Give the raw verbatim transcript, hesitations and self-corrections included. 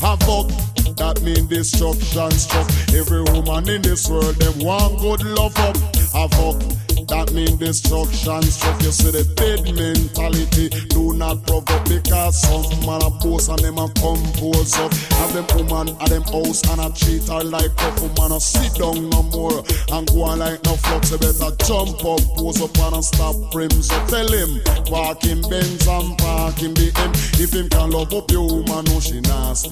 havoc. That mean destruction struck. Every woman in this world, them want good love up. Havoc. That mean destruction struck. You see the dead mentality. Do not provoke because some man a boss and them a compose up. Have them woman at them house and a treat her like a woman a sit down no more and go on like no flux. You better jump up, pose up and a stop rims. So tell him park in Benz and park in B M. If him can love up your woman, no she nasty.